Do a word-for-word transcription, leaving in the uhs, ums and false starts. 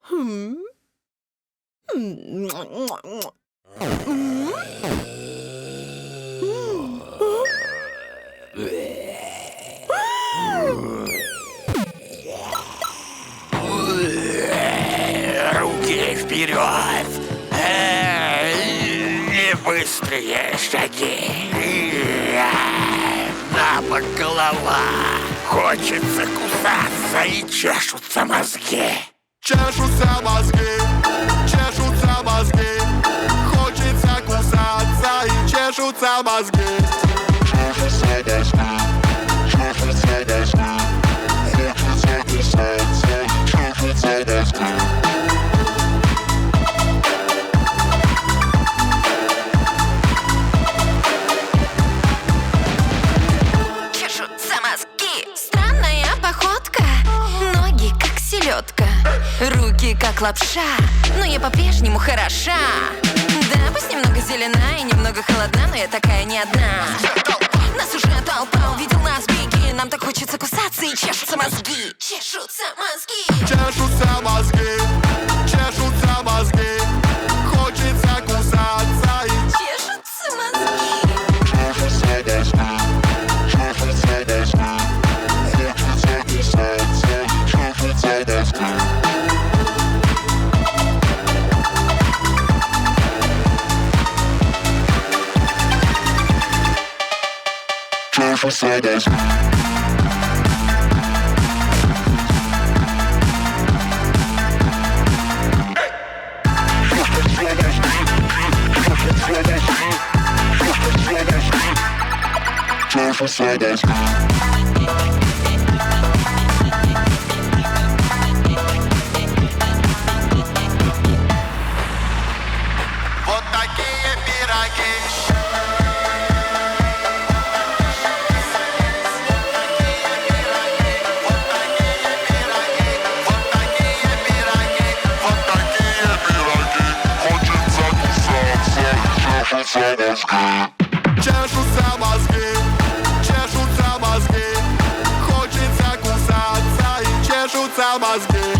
Хм. М. М. Руки вперед! И быстрые шаги! На бок голова! Хочется кусаться и чешутся мозги! Чешутся мозги, чешутся мозги. Хочется кусаться и чешутся мозги. Чешутся мозги, чешутся мозги. Хочется кусаться и чешутся мозги. Чешутся мозги. Странная походка, ноги как селедка, руки как лапша, но я по-прежнему хороша. Да, пусть немного зелена и немного холодна, но я такая не одна. Нас уже толпа, увидел нас, беги. Нам так хочется кусаться и чешутся мозги. Чешутся мозги. Чешутся мозги, чешутся мозги. Хочется кусаться и Чешутся мозги. чешутся мозги, чешутся мозги. Хочется кусаться и чешутся мозги. Чешутся мозги. Чешутся мозги. Вот такие пироги. Вот такие пироги. Вот такие пироги. Вот такие пироги. Хочется кусаться и чешутся мозги. Чешутся мозги, чешутся мозги. Хочется кусаться и чешутся мозги.